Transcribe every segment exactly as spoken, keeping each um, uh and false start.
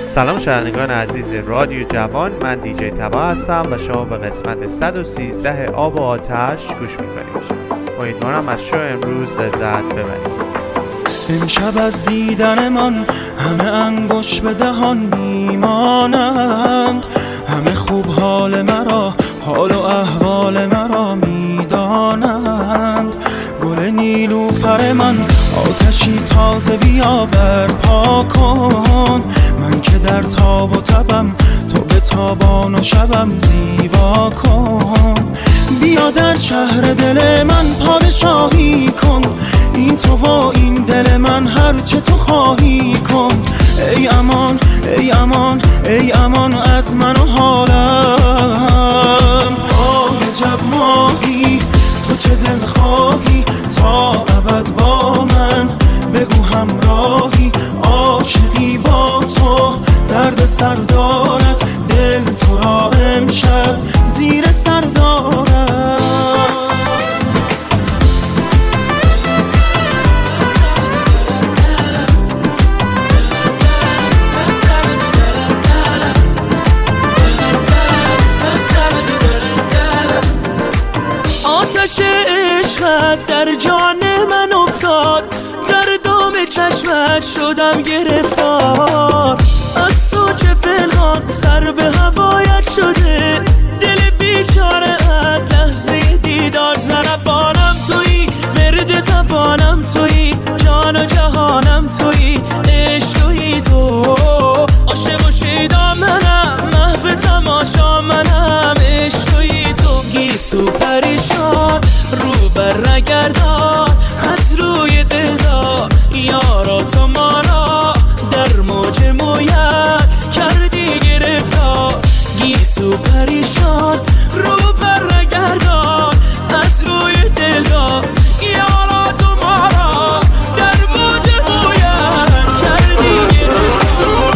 سلام شنوندگان عزیز رادیو جوان، من دیجی تبا هستم و شما به قسمت صد و سیزده آب و آتش گوش میکنید. امیدوارم از شو امروز لذت ببرید. امشب از دیدن من همه انگوش به دهان میمانند، همه خوب حال مرا، حال و احوال مرا میدانند. گل نیلوفر من آتشی تازه بیا برپا کن، من که در تاب و تبم تو به تابان و شبم زیبا کن. بیا در شهر دل من پادشاهی کن، این تو و این دل من هر چه تو خواهی کن. ای امان ای امان ای امان از من و حالم. آه عجب ماهی تو چه دل خواهی تا ابد با من، بگو همراهی عاشقی با تو، درد سر دارد دل تو را امشب زیر سر دارد. آتش عشقت در جان من افتاد، در دام چشمت شدم گرفتار. از تو چه پنهان سر به هوایت شده، دل بیچاره از لحظه دیدار. زنبانم تویی، ورد زبانم تویی، جان و جهانم تویی، عشق تویی تو. عاشق و شیدا منم، محو تماشا منم، عشق تویی تو. گیسو پریشان رو بر نگردان، از روی دلدار یارا تو ما را در موج مویت کردی گرفتار. گیسو پریشان رو بر نگردان، از روی دلدار یارا تو ما را در موج مویت کردی گرفتار.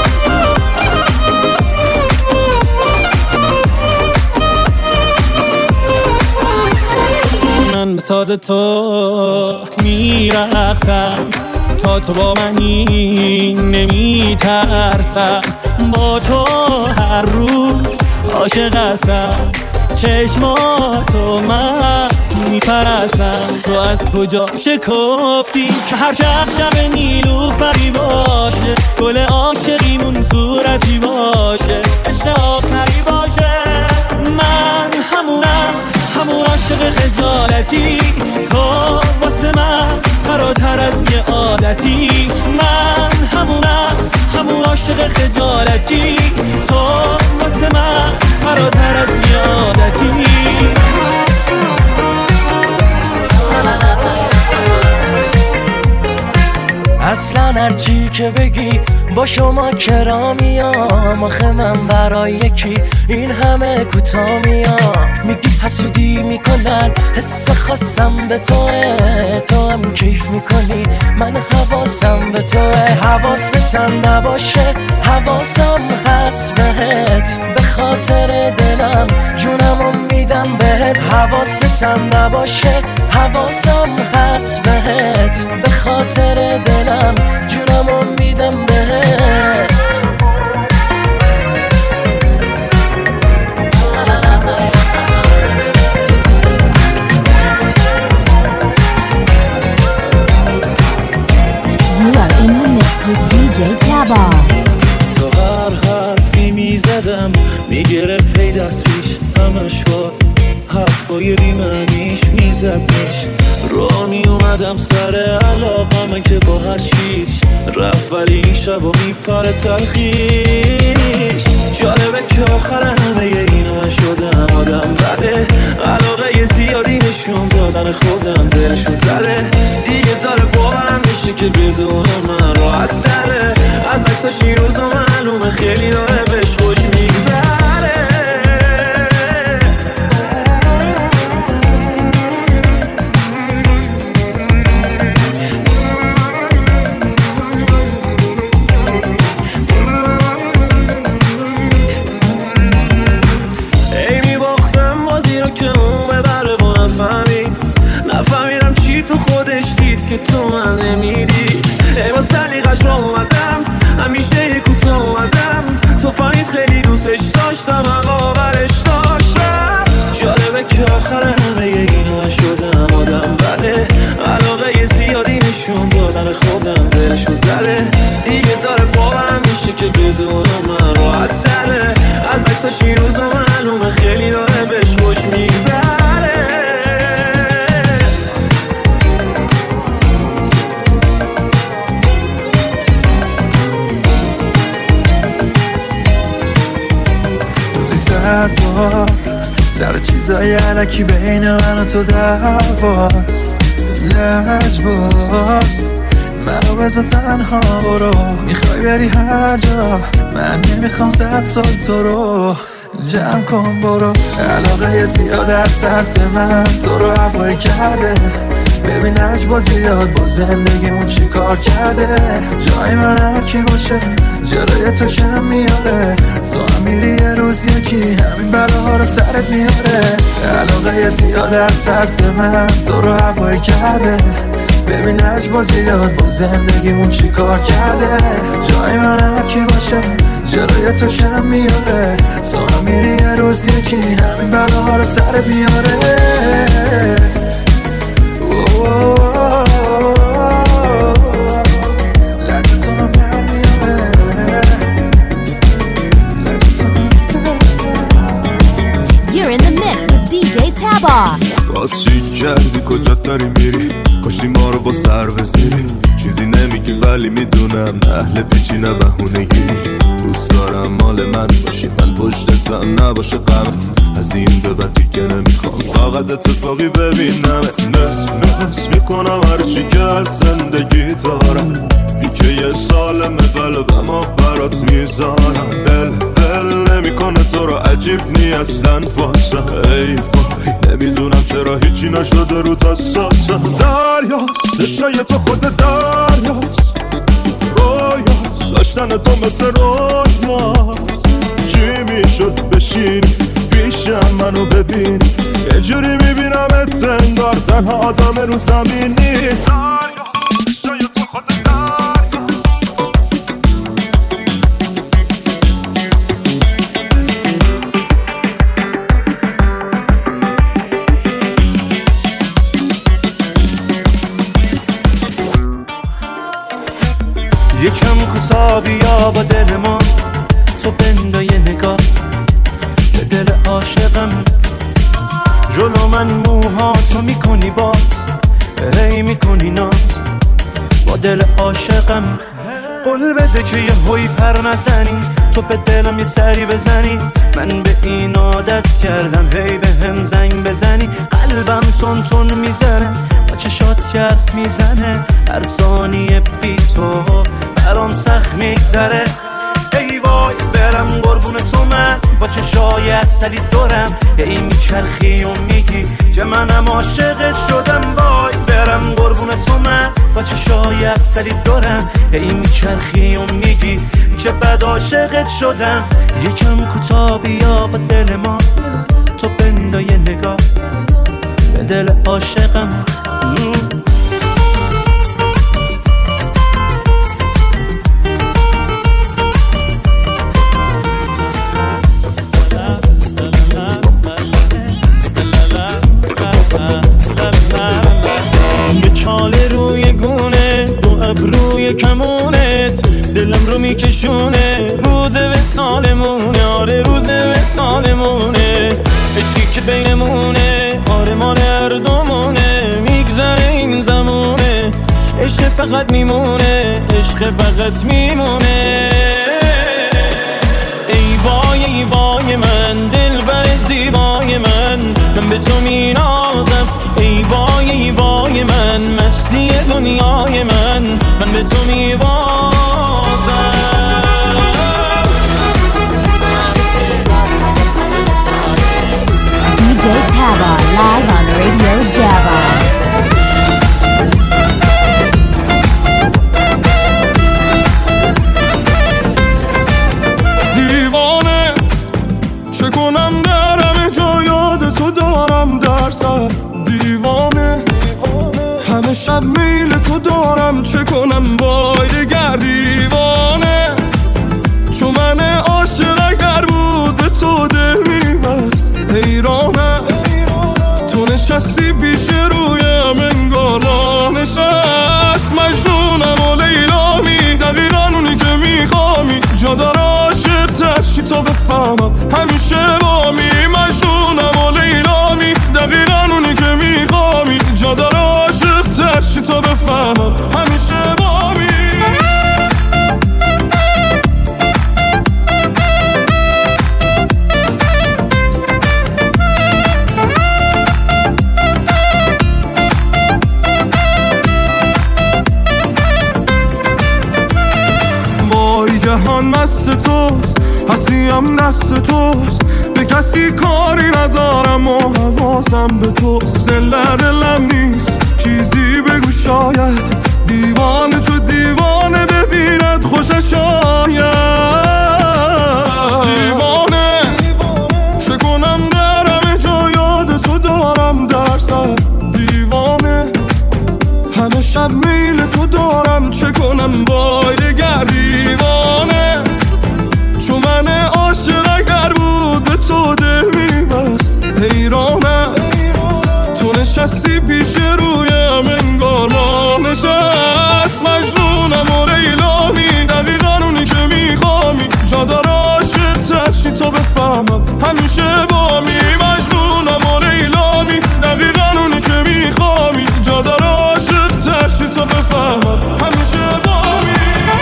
من به ساز تو میرقصم، تا تو با منی نمیترسم. با تو هر روز عاشق هستم، چشماتو من میپرستم. تو از کجا شکفتی که هر شب شب نیلوفری باشه، گل عاشقیمون صورتی باشه، عشق آخری باشه. من همونم، همون عاشق خجالتی، تو واسه من فراتر از یه عادتی. من همونم، همون عاشق خجالتی، تو واسه من فراتر از یه عادتی. اصلا هرچی که بگی با شما کرا میام، آخه من برای یکی این همه کوتا میام. میگی حسودی میکنن، حس خاصم به توه، تو هم کیف میکنی، من حواسم به توه. حواستم نباشه حواسم هست بهت، به خاطر دلم جونمو میدم بهت. حواستم نباشه حواسم هست بهت، به خاطر دلم جونمو میدم بهت. You are in the mix with دی جی Taba. تو هر حرفی میزدم میگرفت دست پیش، همش با حرفای بیمعنیش میزدش. رو میومدم سر علاقمه که با هر چیش رفت، ولی این شب و میپره تلخیش. جالبه که آخر همه اینا من شدم آدم بده، علاقه زیادی نشون دادن خودم دلشو زده. دیگه داره باورم میشه که بدون من راحت سره، از عکساش این روزا معلومه خیلی داره بهش خوش میگذره. که تو من نمیدی. ای با سلیقش رو اومدم همیشه دلشو زده دیگه داره باورم میشه که بدون من راحت سره از عکساش این روزا معلومه خیلی داره بهش خوش میگذره روزی صد بار سر چیزای علکی بین من و تو دعواست لجباز منو بذار تنها برو میخوای بری هر جا من نمیخوام صد سال تو رو جمع کن برو علاقه زیاد از سمت من تو رو هوایی کرده ببین لجباز زیاد با زندگیمون چی کار کرده جای من هرکی باشه جلوی تو کم میاره تو هم میری یه روز یکی همین بلاها رو سرت میاره علاقه زیاد از سمت من تو رو هوایی کرده ببین لجباز زیاد با زندگیمون چی کار کرده جای من هرکی باشه جلوی تو کم میاره تو هم میری یه روز یکی همین بلاها رو سرت میاره You're in the mix with دی جی تبا. باز چی کردی کجا داری میری کشتی ما رو با سر بزیری چیزی نمیگی ولی میدونم اهل پیچی نه بهونگی دوست دارم مال من باشی من پشتتم نباشه غمت از این به بعد دیگه نمیخوام فقط اتفاقی ببینمت نس نس میکنم هرچی که از زندگی دارم دیگه یه سالم قلبم ها برات میذارم دل دل نمیکنه تو رو عجیب نی اصلا واسم ای وای نمیدونم چرا هیچی نشده رو تساسم دریاست عشقای تو خود دریاست رویاست داشتن تو مثل رویاست چی میشد بشینی پیشم منو ببینی یه جوری میبینم ات انگار تنها آدم رو زمینی دریاست عشقای تو خود یکم کوتا بیا با دل ما تو بندای نگاه به دل عاشقم جلو من موها تو میکنی باز هی میکنی ناز با دل عاشقم قول بده که یه هوی پر نزنی تو به دلم یه سری بزنی من به این عادت کردم هی به هم زنگ بزنی قلبم تون تون میزنه با چشات کف میزنه هر ثانیه بی تو برام سخت میگذره ای وای برم قربون تو من با چشای اصلی دورم هی میچرخی و میگی که منم عاشقت شدم وای برم قربون تو من با چشای اصلی دورم هی میچرخی و میگی که بد عاشقت شدم یکم کوتا بیا با دل ما تو بندای نگاه به دل عاشقم یه چاله روی گونه دو ابروی کمونت دلم رو میکشونه روز وصالمونه آره روز وصالمونه عشقی که بینمونه آره مال هر دومونه میگذره این زمونه عشق فقط میمونه عشق فقط میمونه ای وای ای وای من دل بر زیبای من من به تو مینازم ای وای ای وای من مستی دنیای من من به تو میبازم دی جی Taba live on Radio Java. دیوانه چه کنم در همه جا یاد تو دارم در سر دیوانه همه شب میل تو دارم چه کنم وای دگر دیوانه چون من عاشق اگر بود به تو دل میبست حیرانه تو نشستی پیش رویم انگار نشست مجنونم و لیلا جهان مست توست، هستیم دست توست، به کسی کاری ندارم و حواسم به توست. دل در دلم نیست چیزی بگو شاید، دیوانه تو دیوانه ببیند خوشش آید. دیوانه چه کنم در همه جا یاد تو دارم در سر، دیوانه همه شب میل تو دارم چه کنم وای دگر. دیوانه چون من عاشق اگر بود به تو دل میبست، حیرانه تو نشستی پیش رویم انگار ما نشست. مجنونم و لیلامی دقیقا اونی که میخوامی، جا داره عاشق ترشی تو بفهمم همیشه بامی. مجنونم و لیلامی دقیقا اونی که میخوامی، جا داره عاشق ترشی تو بفهمم همیشه بامی.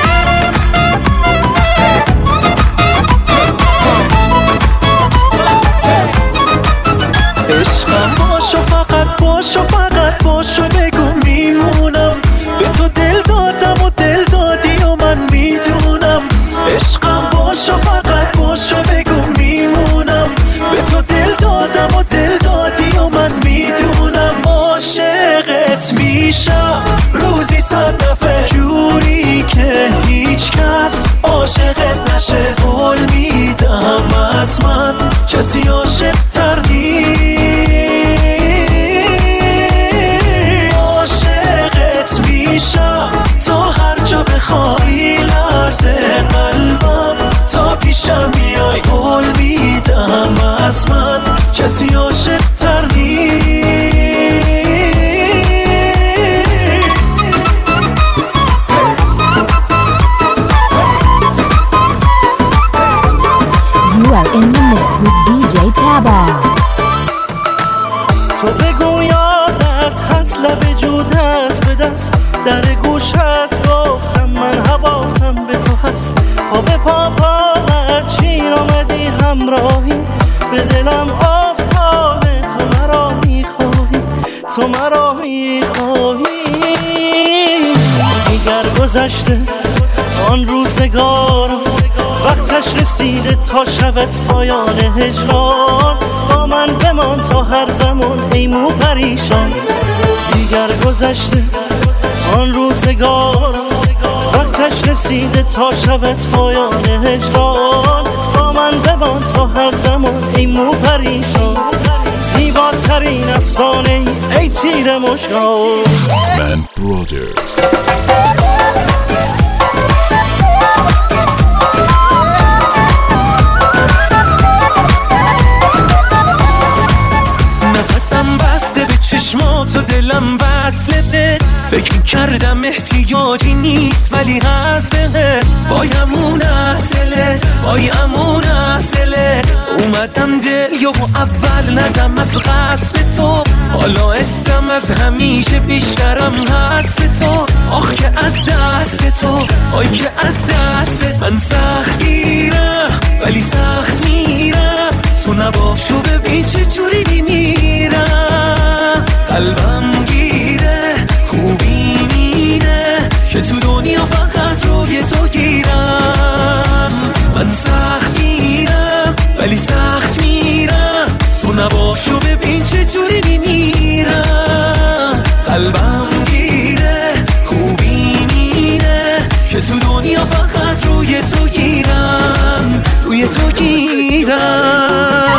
عشقم باشو فقط باشو فقط باشو بگو میمونم، به تو دل دادم و دل دادی و من میدونم. عشقم باشو فقط باشو بگو میمونم، به تو دل دادم و دل دادی و من میدونم. عاشقت میشم روزی صد دفعه جوری که هیچ کس عاشقت نشه. قول میدم از من کسی عاشق تر نیست. عاشقت میشم تا هر جا بخوای لرزه قلبم تا پیشم بیای. قول میدم از من کسی عاشق تر نیست. You are in the mix with دی جی Taba. تو بگو یادت هست لب جود هست به دست، در گوشت گفتم من حواسم به تو هست. پا به پا پا هرچین آمدی همراهی، به دلم افتاده تو مرا میخواهی، تو مرا میخواهی. دیگر گذشته آن روزگار، وقتش رسیده تا شود پایان هجران. با من بمان تا هر زمان ای مو پریشان. دیگر گذشته آن روزگار، وقتش رسیده تا شود پایان هجران. با من بمان تا هر زمان ای مو پریشان. زیباترین افسانه ای, ای تیر مشکان. من برادرز. نفسم بسته به چشمات و دلم وصله بهت، فکر کردم احتیاجی نیست ولی هست بهت. وای امون اصله وای امون اصله، اومدم دل یا اول ندم از غصب تو. حالا اسم از همیشه بیشترم هست به تو. آخ که از دست تو، آی که از دست من سخت گیرم ولی سخت میرم. تو نباشو ببین چه جوری میرم، قلبم گیره خوبی میره که تو دنیا فقط روی تو گیرم. من سخت گیرم ولی سخت میرم، تو نباشو ببین چه جوری میرم. قلبم گیره خوبی میره که تو دنیا فقط روی تو گیرم، روی تو گیرم.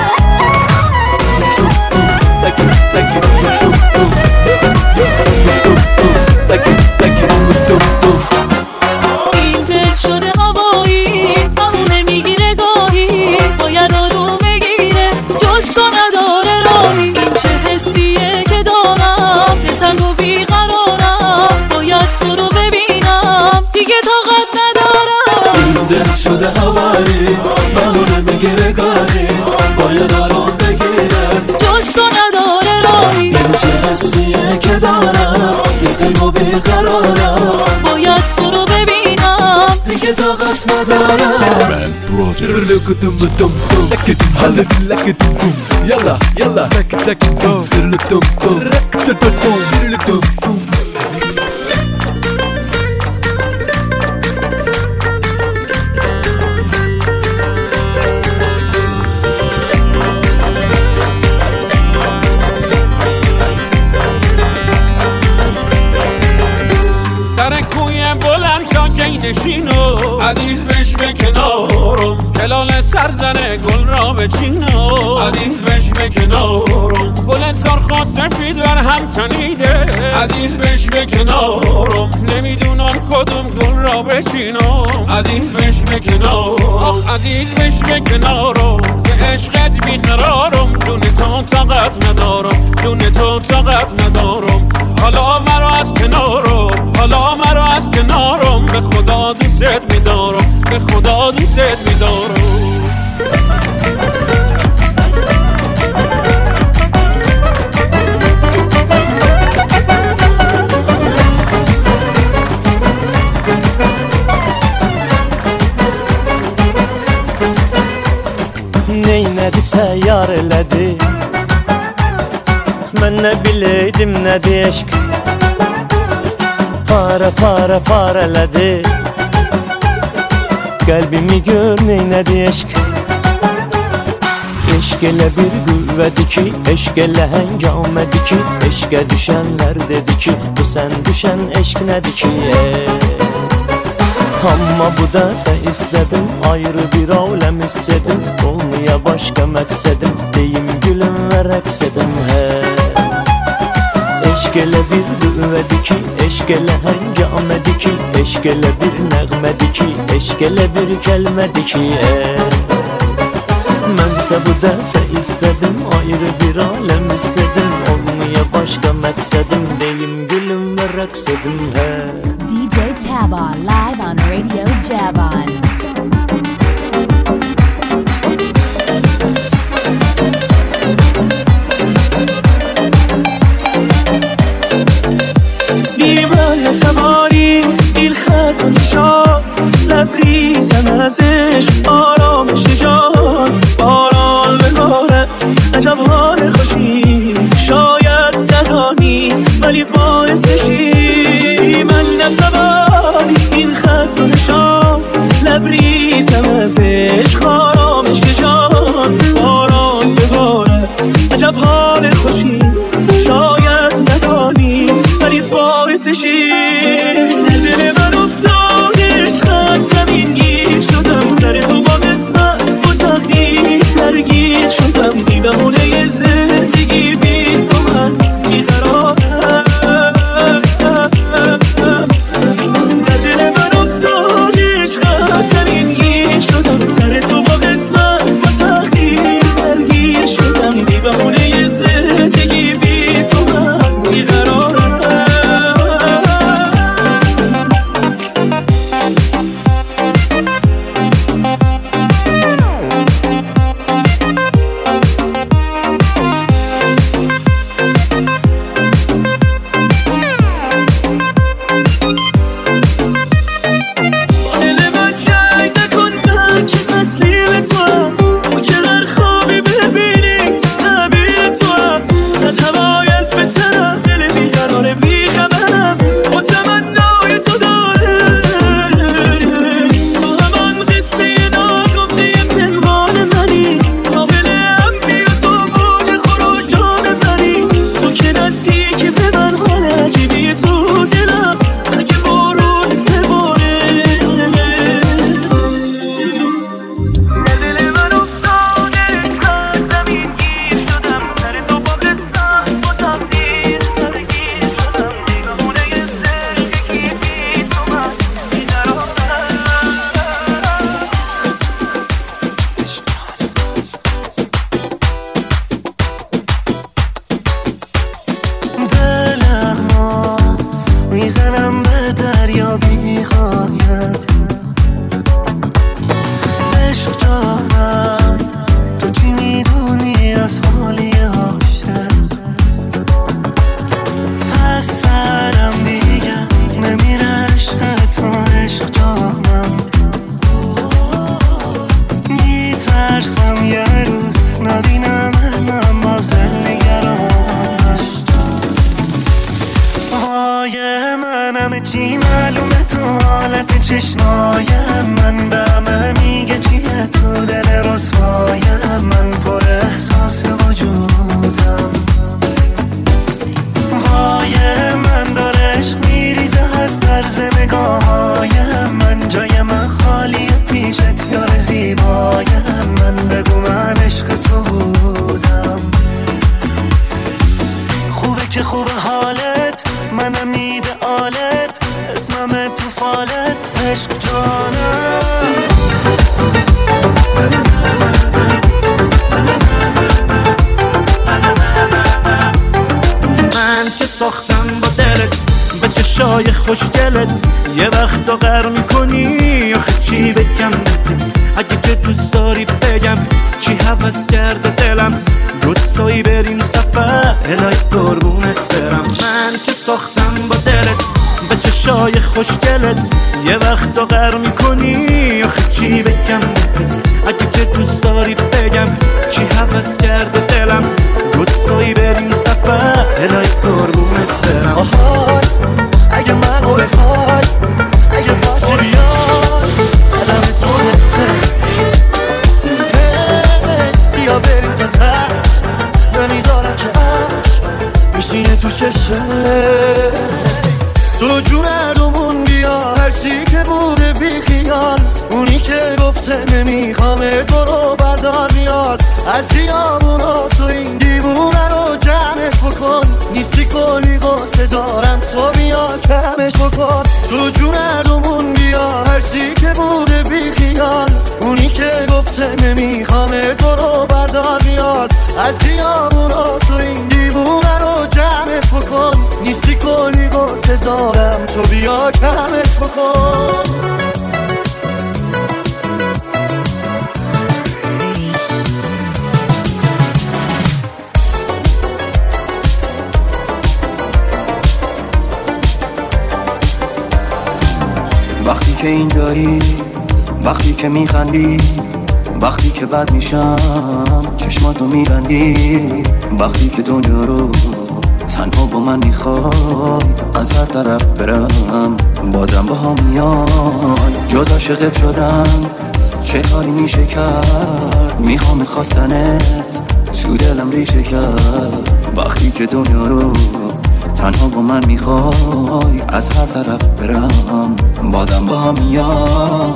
این دل شده هوایی همونه میگیره گاهی، باید آروم بگیره جز تو نداره راهی. این چه حسیه که دارم دلتنگ و بیقرارم، باید تو رو ببینم دیگه طاقت ندارم. این دل شده هوایی همونه میگیره گاهی، باید آروم بگیره جز تو نداره راهی. این چه حسیه که دارم دلتنگ و بیقرارم، باید تو رو ببینم دیگه طاقت ندارم. من برادرز. يلا يلا تك تك توم توم توم توم. چینو عزیز بش به کنارم کلال سرزنه گل را به چینو عزیز بش به کنارم گل سرخ و سفید بر هم تنیده عزیز بش به کنارم نمیدونم کدوم گل را به چینم عزیز بش به کنارم عزیز بش به کنارم ز عشقت بیقرارم جون تو طاقت ندارم جون تو طاقت ندارم حالا مرا از کنارم حالا مرا از کنارم به خدا دوست می‌دارم به خدا دوست می‌دارم Neynədi səyyar elədi Mən nə biləydim nədi eşq Para para para elədi Qəlbimi gör neynədi eşq Eşq elə bir qüvvədir ki Eşq elə həngamədir ki Eşqə düşənlər dedi ki Bu sən düşən eşq nədir ki Amma bu dəfə istədim Ayrı bir aləm hissedim Olmaya başqa məqsədim Deyim gülüm və rəqs edim hə Eşq elə bir qüvvədir ki Eşq elə həngamədir ki Eşq elə bir nəğmədir ki Eşq elə bir kəlmədir ki Mənsə bu dəfə istədim Ayrı bir aləm hissedim Olmaya başqa məqsədim Deyim gülüm və rəqs edim hə D J Tabah live on Radio Javon. بیمار تماری این خط و نشان لبریزم ازش آرامش جان باران ببارد عجب حال خوشی شاید ندانی ولی باعثشی من نتوانی این خط و نشان لبریزم ازش آرامش جان باران ببارد عجب حال خوشی شاید ندانی ولی باعثشی دل من افتادش خط زمین گیر شدم سر تو با قسمت با تقدیر درگیر شدم بی بهونه زندگی بی تو من بیقرارم دل من افتادش خط زمین گیر شدم سر تو با قسمت با تقدیر درگیر شدم بی بهونه زندگی بی تو من بیقرارم در نگاه‌های من جای عشق جانم. من که ساختم با دلت به چشای خوشگلت، یه وقتا غر میکنی آخه چی بگم بهت. اگه که دوست داری بگم چی هوس کرده دلم، دوتایی بریم سفر الهی قربونت برم. من که ساختم با دلت به چشای خوشگلت، یه وقتا غر میکنی آخه چی بگم بهت. اگه که دوست داری بگم چی هوس کرده دلم، دوتایی بریم سفر الهی قربونت برم. آهای اگه منو بخوای، اگه باشی بیای قدم تو حسه، بیا بریم تا تش، نمیذارم که عشق بشینه تو چشه. تو جون هردومون بیا، هرچی که بوده بی خیال، اونی که گفته نمیخوامه تو رو بردار میاد از خیابونا. تو این دیوونه رو جمعش بکن، نیستی کلی قصه دارم تو بیا کمش بکن. تو جون هردومون بیا، هرچی که بوده بی خیال، اونی که گفته نمیخوامه تو رو بردار میاد از خیابونا. تو این دیوونه رو جمعش بکن، نیستی کلی قصه دارم تو بیا کمش بکن. وقتی که اینجایی، وقتی که میخندی، وقتی که بد میشم چشماتو میبندی، وقتی که دنیا رو تنها با من میخوای از هر طرف برم بازم با هم میای. جز عاشقت شدم چه کاری میشه کرد، میخوام خواستنت تو دلم ریشه کرد. وقتی که دنیا رو تنها با من میخوای از هر طرف برم بازم با هم میای.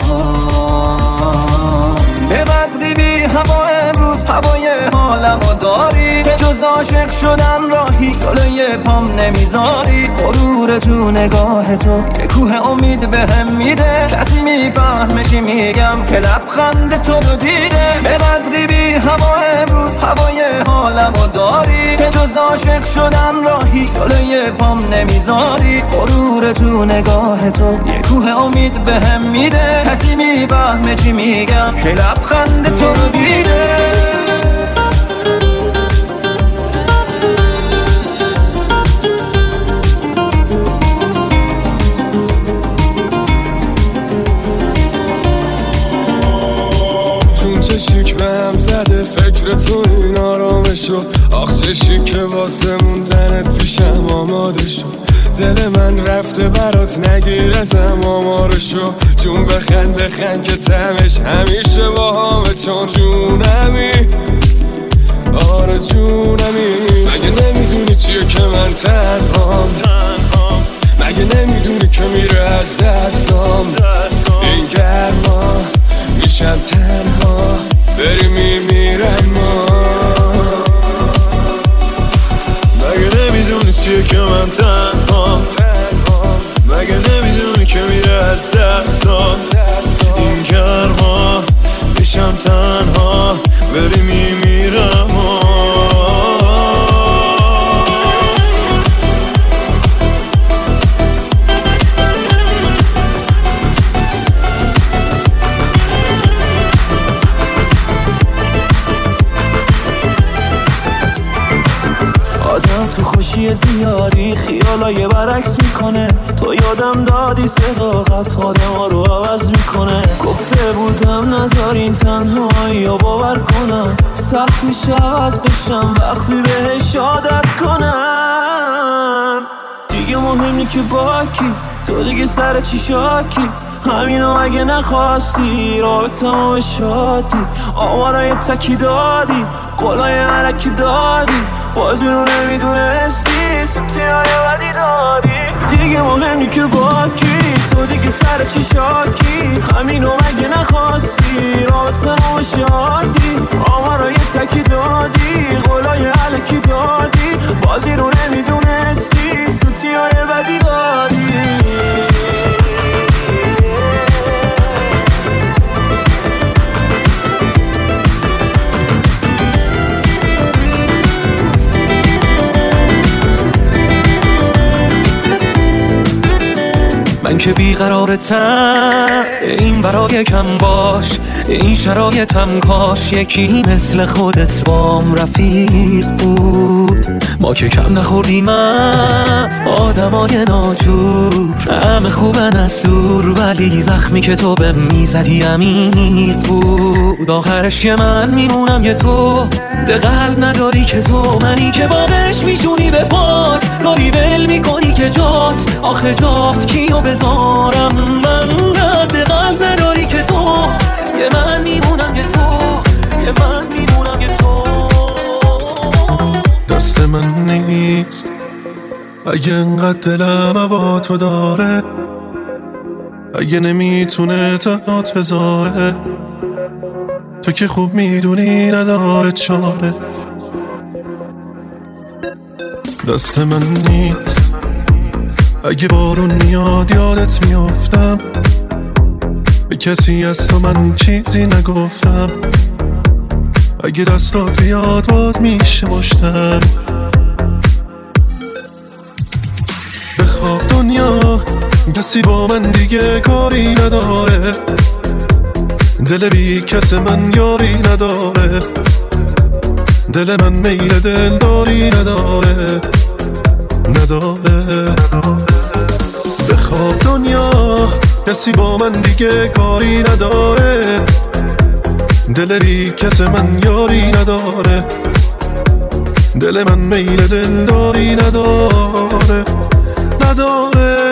به بدری بی هوا امروز هوای حالمو داری، به جز عاشق شدن راهی جلوی پام نمیذاری. غرور تو نگاه تو یه کوه امید بهم میده، کسی میفهمه چی میگم که لبخند تو رو دیده. به بدری بی هوا امروز هوای حالمو داری، به جز عاشق شدن راهی جلوی پام نمیذاری. غرور تو نگاه تو یه کوه امید بهم میده، کسی میفهمه چی میگم که لبخند تو رو دیده. چون چه شیک به هم زده فکر تو این آرامشو، آخ چه شیک که واسه موندنت پیشم آماده شد. دل من رفته برات نگیر ازم آمارشو، چون بخند بخند که تمش همیشه با همه. چون جونمی آره جونمی، مگه نمیدونی چیه که من تنهام، مگه نمیدونی که میره از دستام این گرما، میشم تنها بری میمیرم ما. مگه نمیدونی چیه که من تنهام، مگه نمیدونی که میره از دستام این گرما، میشم تنها بری میمیرم ما. آدم تو خوشی زیادی خیالای برعکس میکنه، تو یادم دادی صداقت آدم ها رو عوض میکنه. گفته بودم نذارین تنهایی رو باور کنم، سخت میشه عوض بشم وقتی بهش عادت کنم. دیگه مهمی که با کی، تو دیگه سر چی شاکی، همینو اگه نخواستی رابطه ما به شادی. آوارای تکی دادی، قولای علکی دادی، باز رو نمیدونستی سوتی های بدی دادی. دیگه مهمی که با کی، تو دیگه سر چی شاکی، همینو اگه نخواستی رابطه ما به شادی. آوارای تکی دادی، قولای علکی دادی، بازی رو نمیدونستی سوتی های بدی دادی. که بیقرارتم، این برای کم باش، این شرایطم کاش یکی مثل خودت بام رفیق بود. ما که کم نخوردیم از آدمای ناجور، همه خوبن از دور، ولی زخمی که تو به میزدی عمیق بود. آخرش که من میمونم یه تو، ده قلب نداری که تو، منی که بابش میشونی به پات، کاری ول میکنی که جات، آخه جات کیو بذارم من، ده قلب نداری که تو، یه من میمونم یه تو، یه من میمونم یه تو. دست من نیست اگه انقدر دلم هوا تو داره، اگه نمیتونه تنات بذاره، تو که خوب میدونی نداره چاره. دست من نیست اگه بارون میاد یادت میافتم، به کسی از تو من چیزی نگفتم، اگه دستات بیاد باز میشه مشتم. بخواب دنیا کسی با من دیگه کاری نداره، دل بی کس من یاری نداره، دل من میل دلداری نداره نداره. بخواب دنیا کسی با من دیگه کاری نداره، دل بی کس من یاری نداره، دل من میل دلداری نداره نداره.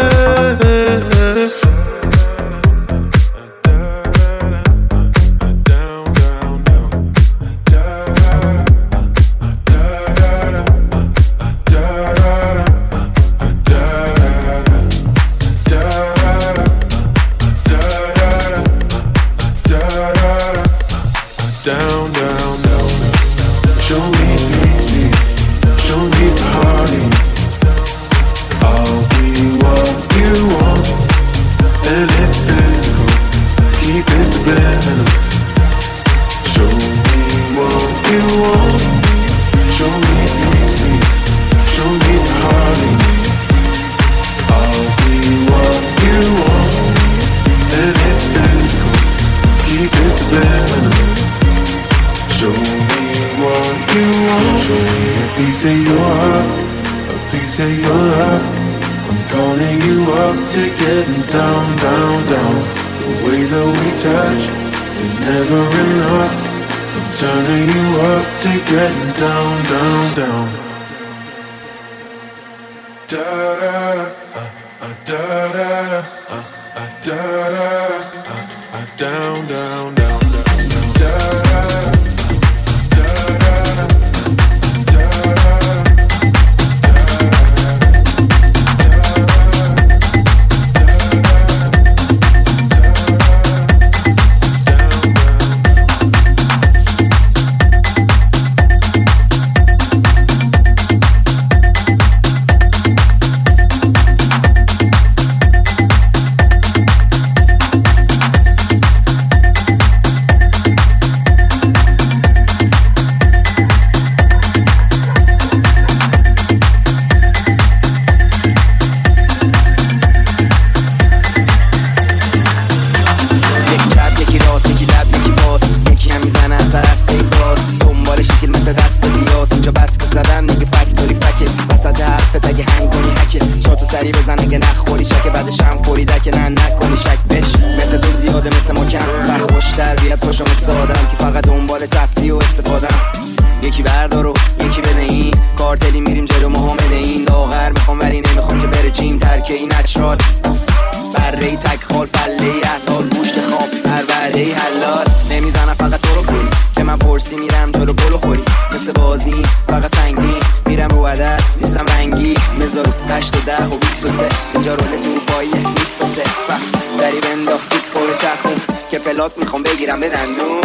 میخوام بگیرم به دندون.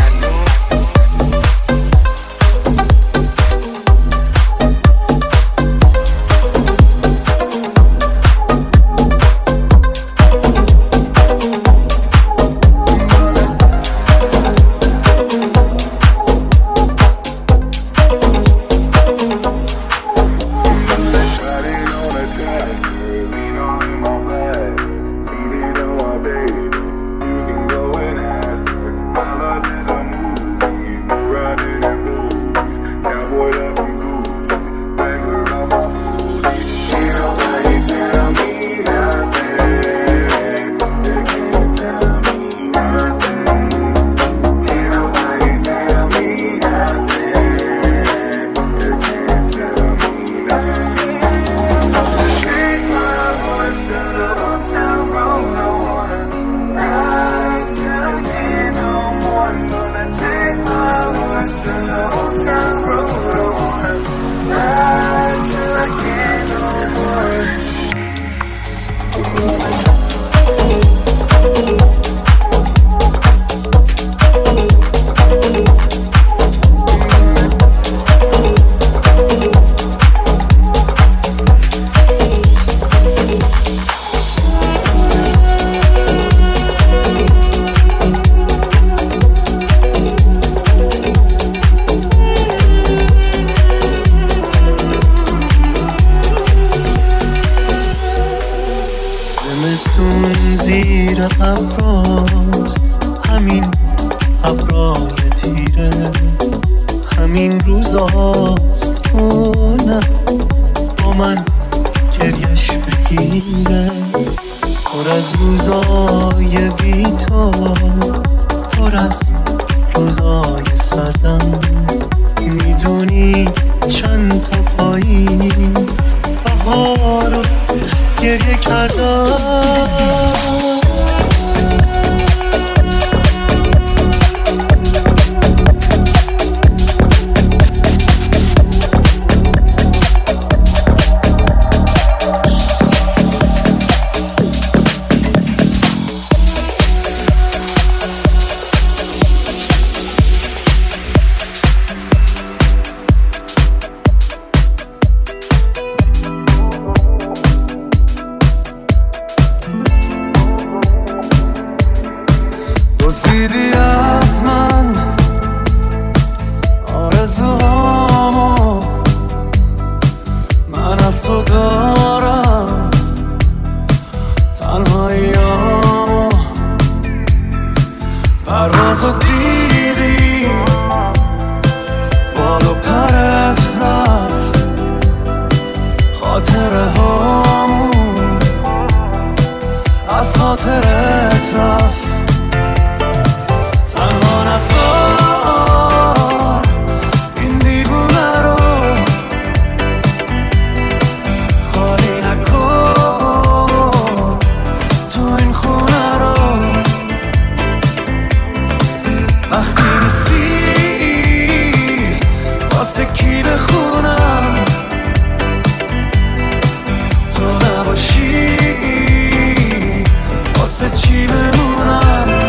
بردار. دزدیدی از من آرزوهامو، من از تو دارم تنهاییامو. پروازو دیدی بال و پرت رفت، خاطره هامون از خاطرت رفت. این دیوونه رو خالی نکن، تو این خونه رو وقتی نیستی واسه کی بخونم، تو نباشی واسه چی بمونم.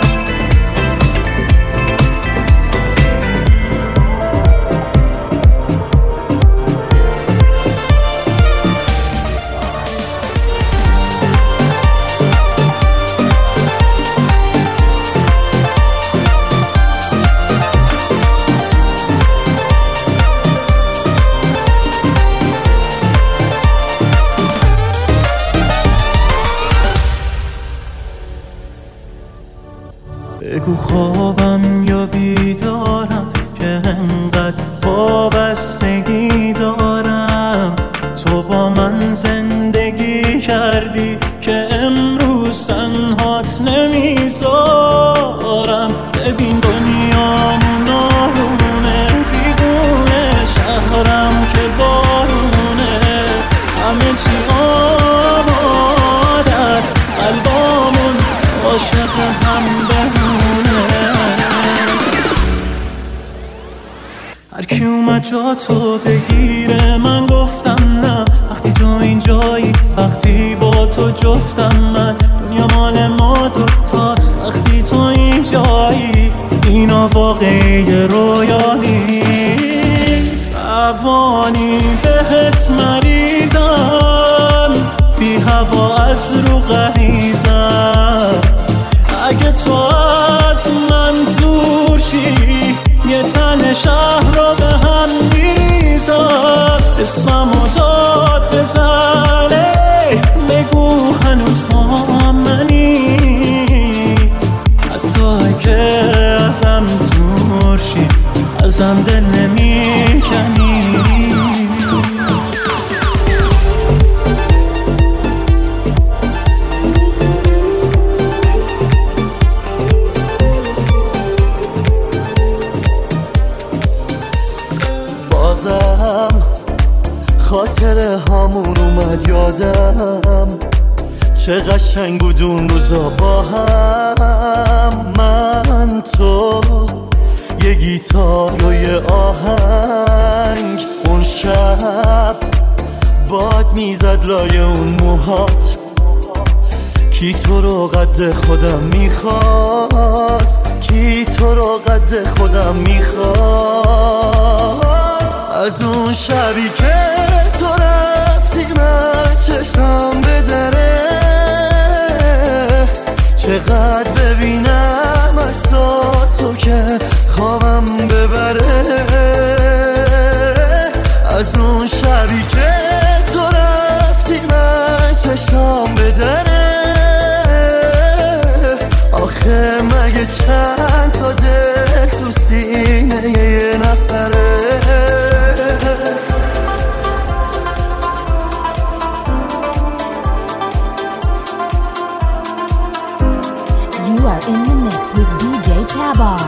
بگو خوابم یا بیدارم که انقدر وابستگی دارم. تو با من زندگی کردی که امروز تنهات نمیذارم. ببین دنیامون آرومه، دیوونه شهرم که بارونه، همه چی آمادت، قلبامون عاشق هم بمونه. هر کی اومد جا تو بگیره من گفتم نه، وقتی تو اینجایی، وقتی با تو جفتم من. دنیا مال ما دوتاست وقتی تو اینجایی، اینا واقعی رویا نیست. روانی بهت مریضم، بی هوا از رو غریزم. اگه تو از من دور شی یه تن شهر رو به هم میریزم. اسممو داد بزنه، بگو هنوز ما منی، حتی اگه ازم دور شی ازم دل نمیکنی. خاطره هامون اومد یادم، چه قشنگ بود اون روزا با هم. من تو یه گیتار و یه آهنگ، اون شب باد میزد لای اون موهات. کی تو رو قد خودم میخواست، کی تو رو قد خودم میخواست. از اون شبی که تو رفتی من چشم به دره، چقدر ببینم عکساتو که خوابم ببره. از اون شبی که تو رفتی من چشم به دره، آخه مگه چند تا دل تو سینه یه نفره. You are in the mix with دی جی Tabar.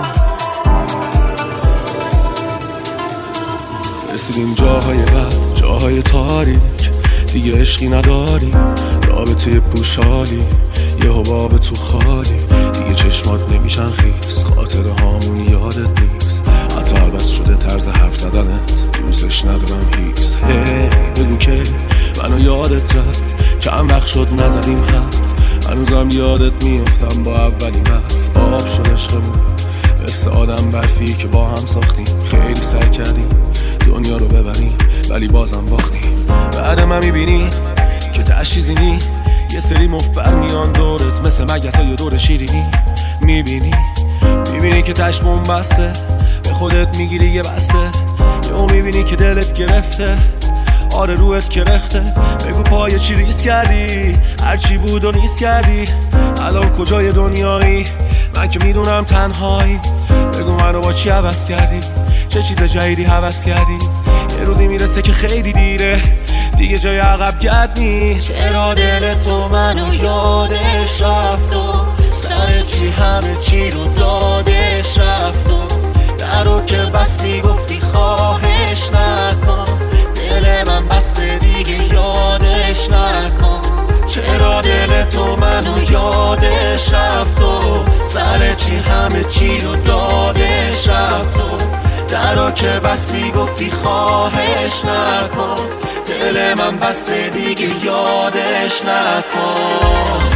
رسیدیم جاهای بد، جاهای تاریک، دیگه عشقی نداریم. رابطه پوشالی یه حباب تو خالی، دیگه چشمات نمیشن خیس، خاطره هامون یادت نیست، حتی عوض شده طرز حرف زدنت، دوستش ندارم هیس. هی بگو که منو یادت رفت، چند وقت شد نزدیم حرف، هنوزم یادت میافتم با اولین حرف. آب شد عشقمون مثل آدم برفی که با هم ساختیم، خیلی سعی کردیم دنیا رو ببریم ولی بازم باختیم. بعد من میبینی که تشریزی نی، یه سری مفر میان دورت مثل مگس های دور شیرینی. میبینی میبینی که تشمون بسته، به خودت میگیری یه بسته، یهو میبینی که دلت گرفته، آره روحت کرخته. بگو پای چی ریس کردی، هرچی بود و نیست کردی، الان کجای دنیایی؟ من که میدونم تنهایی. بگو منو با چی عوض کردی، چه چیز جدیدی هوس کردی؟ یه روزی میرسه که خیلی دیره، دیگه جای عقب گرد نیست. چرا دل تو منو یادش رفت و سر چی همه چی رو دادش رفت و درو که بستی گفتی خواهش نکن، دل من بسته دیگه یادش نکن. چرا دل تو منو یادش رفت و سر چی همه چی رو دادش رفت و درو که بستی گفتی خواهش نکن، دل من بسته دیگه یادش نکن.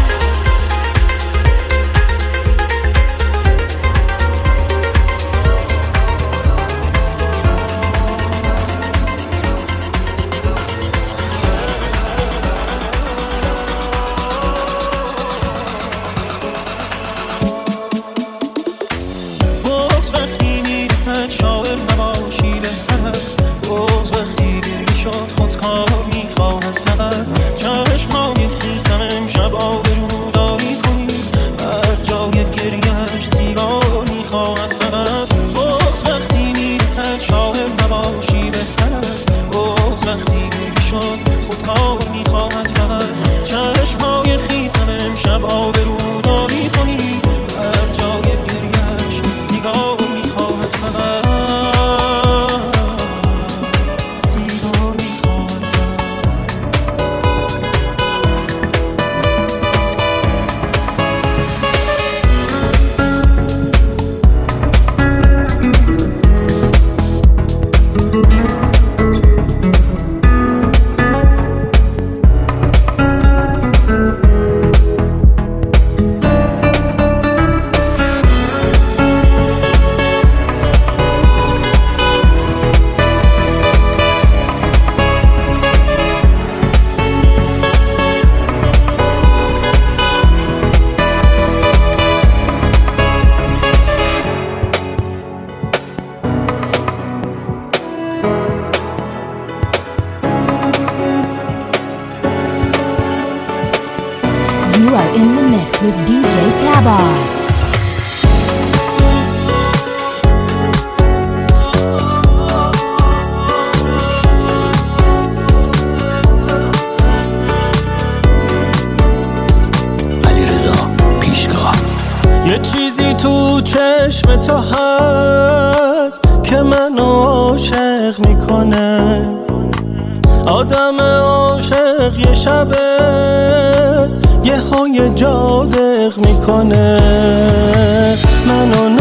You are in the mix with D J Tabar. یه چیزی تو چشم تو هست که منو عاشق میکنه، آدم عاشق یه شبه یه های جادق میکنه، منو